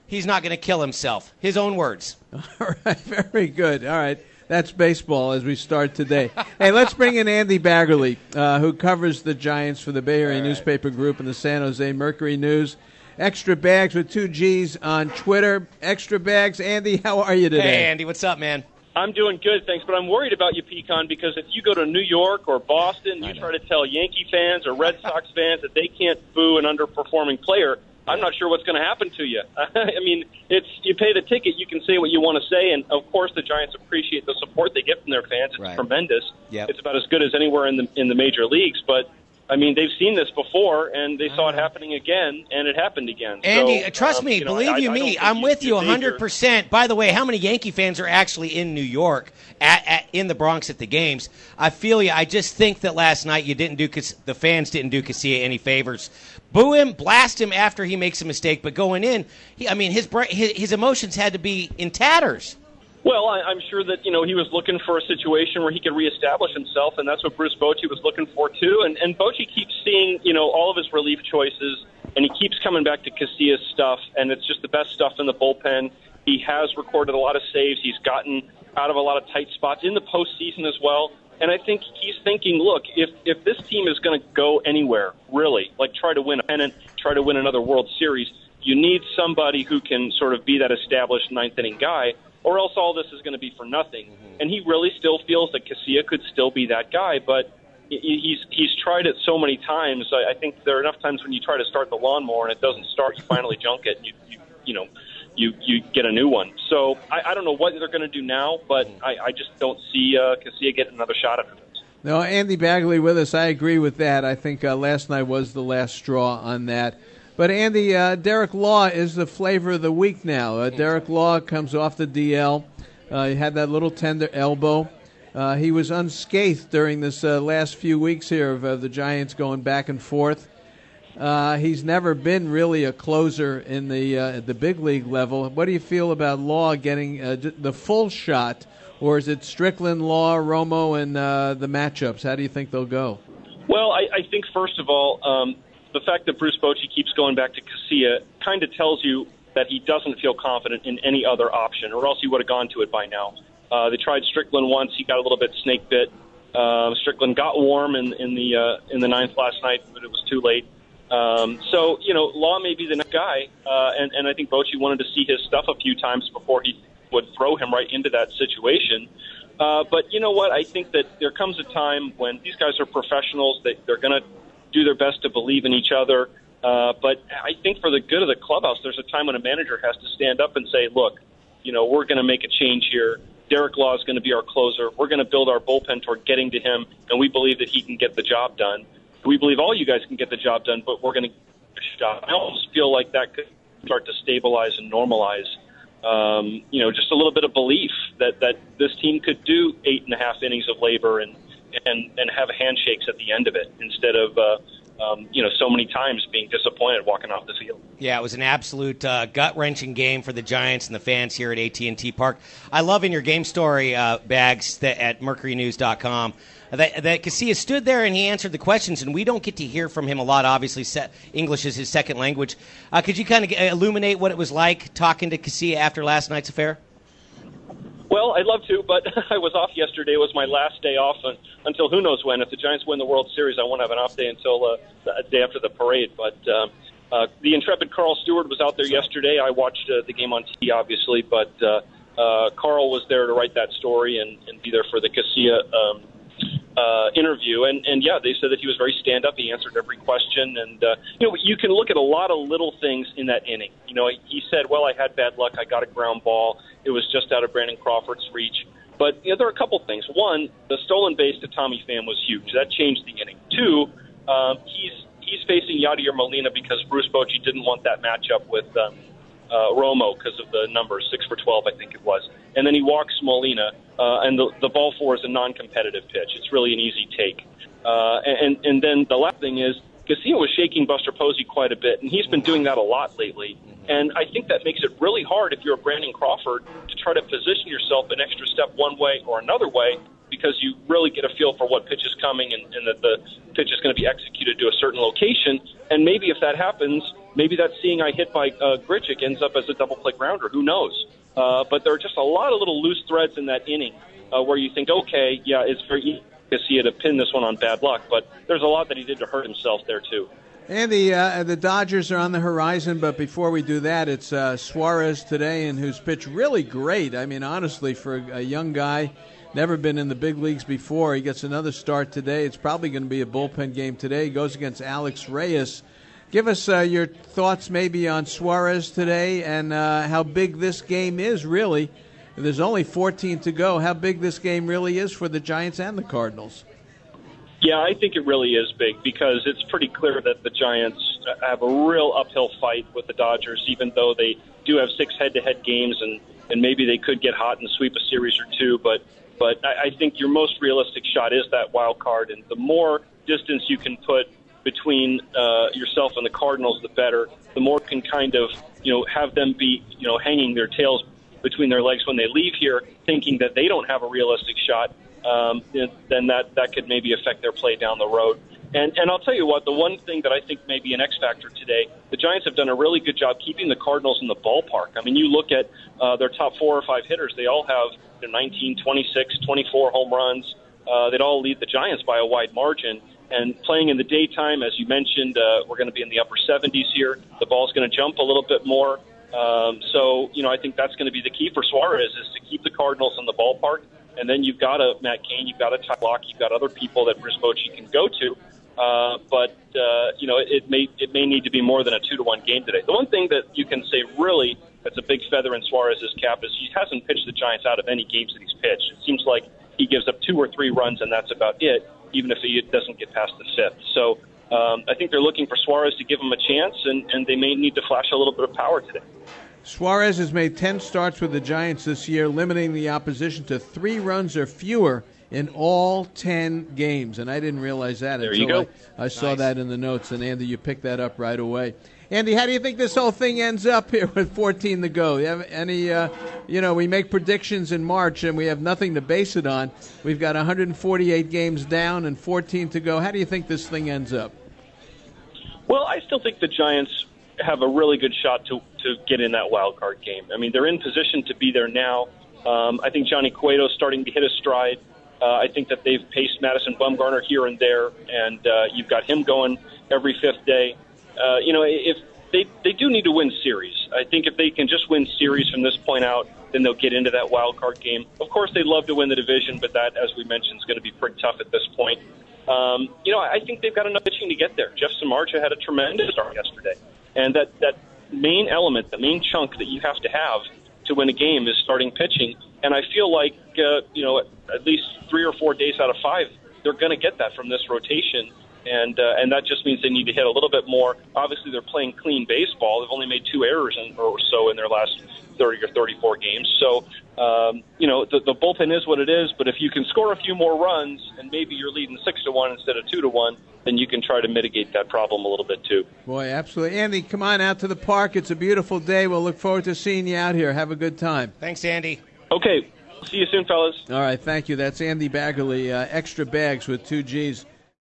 he's not going to kill himself. His own words. All right, very good. All right. That's baseball as we start today. Hey, let's bring in Andy Baggerly, who covers the Giants for the Bay Area Newspaper Group and the San Jose Mercury News. Extra Bags with 2 G's on Twitter. Extra Bags. Andy, how are you today? Hey, Andy, what's up, man? I'm doing good, thanks, but I'm worried about you, Pecan, because if you go to New York or Boston, you try to tell Yankee fans or Red Sox fans that they can't boo an underperforming player, I'm not sure what's going to happen to you. I mean, you pay the ticket, you can say what you want to say, and of course the Giants appreciate the support they get from their fans. It's tremendous. Yep. It's about as good as anywhere in the major leagues, but I mean, they've seen this before, and they saw it happening again, and it happened again. Andy, so, trust me, believe you me, I'm with you 100%. By the way, how many Yankee fans are actually in New York, in the Bronx at the games? I feel you. I just think that last night the fans didn't do Casilla any favors. Boo him, blast him after he makes a mistake, but going in, his emotions had to be in tatters. Well, I'm sure that, he was looking for a situation where he could reestablish himself, and that's what Bruce Bochy was looking for, too. And Bochy keeps seeing, all of his relief choices, and he keeps coming back to Casilla's stuff, and it's just the best stuff in the bullpen. He has recorded a lot of saves. He's gotten out of a lot of tight spots in the postseason as well. And I think he's thinking, look, if this team is going to go anywhere, really, like try to win a pennant, try to win another World Series, you need somebody who can sort of be that established ninth-inning guy, or else all this is going to be for nothing. Mm-hmm. And he really still feels that Casilla could still be that guy, but he's tried it so many times. I think there are enough times when you try to start the lawnmower and it doesn't start, you finally junk it, and you get a new one. So I don't know what they're going to do now, but I just don't see Casilla getting another shot at this. No, Andy Baggerly with us. I agree with that. I think last night was the last straw on that. But, Andy, Derek Law is the flavor of the week now. Derek Law comes off the DL. He had that little tender elbow. He was unscathed during this last few weeks here of the Giants going back and forth. He's never been really a closer in the big league level. What do you feel about Law getting the full shot, or is it Strickland, Law, Romo, and the matchups? How do you think they'll go? Well, I think, first of all, the fact that Bruce Bochy keeps going back to Casilla kind of tells you that he doesn't feel confident in any other option, or else he would have gone to it by now. They tried Strickland once; he got a little bit snake bit. Strickland got warm in the ninth last night, but it was too late. So Law may be the next guy, and I think Bochy wanted to see his stuff a few times before he would throw him right into that situation. But you know what? I think that there comes a time when these guys are professionals; they're going to do their best to believe in each other. But I think for the good of the clubhouse, there's a time when a manager has to stand up and say, look, we're going to make a change here. Derek Law is going to be our closer. We're going to build our bullpen toward getting to him, and we believe that he can get the job done. We believe all you guys can get the job done, but we're going to get the job. I almost feel like that could start to stabilize and normalize, just a little bit of belief that this team could do 8.5 innings of labor and have handshakes at the end of it instead of so many times being disappointed walking off the field. Yeah, it was an absolute gut-wrenching game for the Giants and the fans here at AT&T Park. I love in your game story, Bags, at mercurynews.com, that Casilla stood there and he answered the questions, and we don't get to hear from him a lot. Obviously, English is his second language. Could you kind of illuminate what it was like talking to Casilla after last night's affair? Well, I'd love to, but I was off yesterday. It was my last day off until who knows when. If the Giants win the World Series, I won't have an off day until the day after the parade. But the intrepid Carl Stewart was out there yesterday. I watched the game on TV, obviously, but Carl was there to write that story and be there for the Casilla interview. And yeah, they said that he was very stand-up. He answered every question. And, you can look at a lot of little things in that inning. He said, well, I had bad luck. I got a ground ball. It was just out of Brandon Crawford's reach. But there are a couple things. One, the stolen base to Tommy Pham was huge. That changed the inning. Two, he's facing Yadier Molina because Bruce Bochy didn't want that matchup with Romo because of the numbers, 6 for 12, I think it was. And then he walks Molina, and the ball four is a non-competitive pitch. It's really an easy take. And then the last thing is, Casilla was shaking Buster Posey quite a bit, and he's been doing that a lot lately. And I think that makes it really hard if you're a Brandon Crawford to try to position yourself an extra step one way or another way, because you really get a feel for what pitch is coming and that the pitch is going to be executed to a certain location. And maybe if that happens, maybe that seeing eye hit by Grichuk ends up as a double play grounder. Who knows? But there are just a lot of little loose threads in that inning where you think, okay, yeah, it's very easy to see it to pin this one on bad luck, but there's a lot that he did to hurt himself there too. And the Dodgers are on the horizon, but before we do that, it's Suarez today, and who's pitched really great. I mean, honestly, for a young guy, never been in the big leagues before, he gets another start today. It's probably going to be a bullpen game today. He goes against Alex Reyes. Give us your thoughts maybe on Suarez today and how big this game is, really. There's only 14 to go. How big this game really is for the Giants and the Cardinals. Yeah, I think it really is big because it's pretty clear that the Giants have a real uphill fight with the Dodgers, even though they do have 6 head-to-head games and maybe they could get hot and sweep a series or two. But I think your most realistic shot is that wild card, and the more distance you can put between yourself and the Cardinals, the better. The more can kind of have them be hanging their tails between their legs when they leave here, thinking that they don't have a realistic shot. Then that could maybe affect their play down the road. And I'll tell you what, the one thing that I think may be an X factor today, the Giants have done a really good job keeping the Cardinals in the ballpark. I mean, you look at their top 4 or 5 hitters, they all have 19, 26, 24 home runs. They'd all lead the Giants by a wide margin. And playing in the daytime, as you mentioned, we're going to be in the upper 70s here. The ball's going to jump a little bit more. So I think that's going to be the key for Suarez is to keep the Cardinals in the ballpark. And then you've got a Matt Cain, you've got a Ty Locke, you've got other people that Bruce Bochy can go to. But it may need to be more than a 2-1 game today. The one thing that you can say really that's a big feather in Suarez's cap is he hasn't pitched the Giants out of any games that he's pitched. It seems like he gives up 2 or 3 runs, and that's about it, even if he doesn't get past the 5th. So I think they're looking for Suarez to give him a chance, and they may need to flash a little bit of power today. Suarez has made 10 starts with the Giants this year, limiting the opposition to 3 runs or fewer in all 10 games. And I didn't realize that until I saw that in the notes. And, Andy, you picked that up right away. Andy, how do you think this whole thing ends up here with 14 to go? You have any, we make predictions in March and we have nothing to base it on. We've got 148 games down and 14 to go. How do you think this thing ends up? Well, I still think the Giants have a really good shot to get in that wild card game. I mean, they're in position to be there now. I think Johnny Cueto's starting to hit a stride. I think that they've paced Madison Bumgarner here and there, and you've got him going every 5th day. If they do need to win series. I think if they can just win series from this point out, then they'll get into that wild card game. Of course, they'd love to win the division, but that, as we mentioned, is going to be pretty tough at this point. I think they've got enough pitching to get there. Jeff Samardzija had a tremendous start yesterday. And that main element, the main chunk that you have to win a game is starting pitching. And I feel like, at least 3 or 4 days out of 5, they're going to get that from this rotation. And that just means they need to hit a little bit more. Obviously, they're playing clean baseball. They've only made 2 errors or so in their last 30 or 34 games. So, the bullpen is what it is. But if you can score a few more runs and maybe you're leading 6-1 instead of 2-1, then you can try to mitigate that problem a little bit too. Boy, absolutely. Andy, come on out to the park. It's a beautiful day. We'll look forward to seeing you out here. Have a good time. Thanks, Andy. Okay. See you soon, fellas. All right. Thank you. That's Andy Baggerly, Extra Bags with 2 Gs.